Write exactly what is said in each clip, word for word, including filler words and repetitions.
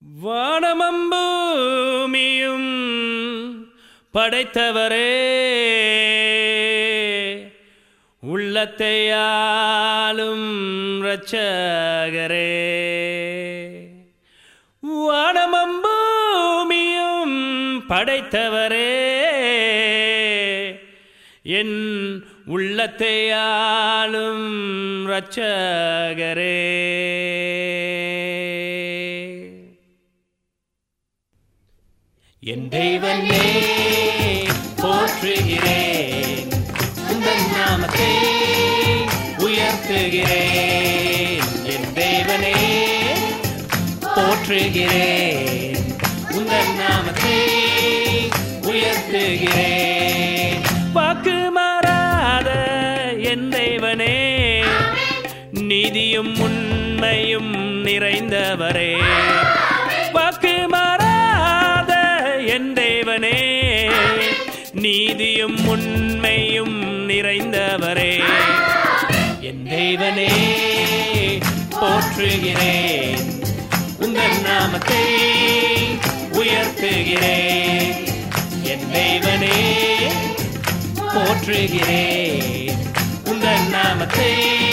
வானமும் பூமியும் படைத்தவரே, உள்ளத்தை ஆளும் இரட்சகரே. வானமும் பூமியும் படைத்தவரே, என் உள்ளத்தை ஆளும் இரட்சகரே. என் தெய்வமே போற்றுகிறேன், உந்தன் நாமத்தை உயர்த்துகிறேன். என் தெய்வனே போற்றுகிறேன், உந்தன் நாமத்தை உயர்த்துகிறேன். வாக்கு மாறாத என் தெய்வனே, நீதியும் உண்மையும் நிறைந்தவரே. வாக்கு மாறாத என் தேவனே, நீதியும் உண்மையும் நிறைந்தவரே. என் தேவனே போற்றுகிறேன், உந்தன் நாமத்தை உயர்த்துகிறேன். என் தேவனே போற்றுகிறேன், உந்தன் நாமத்தை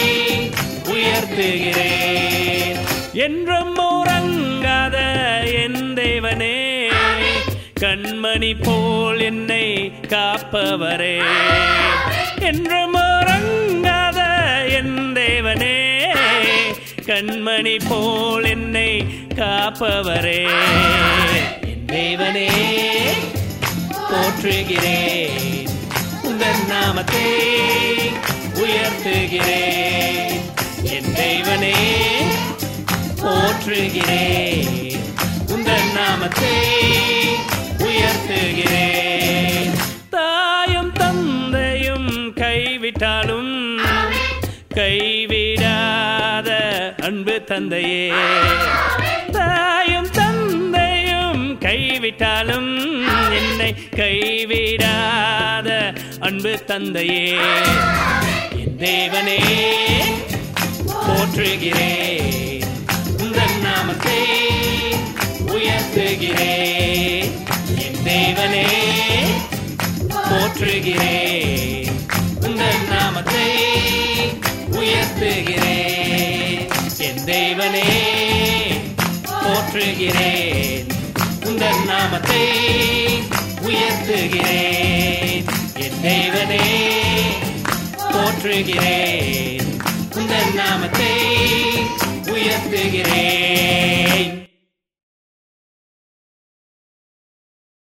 உயர்த்துகிறேன். என்றும் உறங்காத என் தேவனே, கண்மணி போல் என்னை காப்பவரே. என்றும் உறங்காத என் தேவனே, கண்மணி போல் என்னை காப்பவரே. என் தேவனே போற்றுகிறேன், உந்தன் நாமத்தை உயர்த்துகிறேன். என் தேவனே போற்றுகிறேன், உந்தன் நாமத்தை உயர்த்துகிறேன். தாயும் தந்தையும் கைவிட்டாலும் கைவிடாத அன்பு தந்தையே. தாயும் தந்தையும் கைவிட்டாலும் என்னை கைவிடாத அன்பு தந்தையே. என் தேவனே போற்றுகிறேன், உந்தன் நாமத்தை உயர்த்துகிறேன். என் தேவனே போற்றுகிறேன், உந்தன் நாமத்தை உயர்த்துகிறேன். என் தேவனே போற்றுகிறேன், உந்தன் நாமத்தை உயர்த்துகிறேன். என் தேவனே போற்றுகிறேன், உந்தன் நாமத்தை உயர்த்துகிறேன்.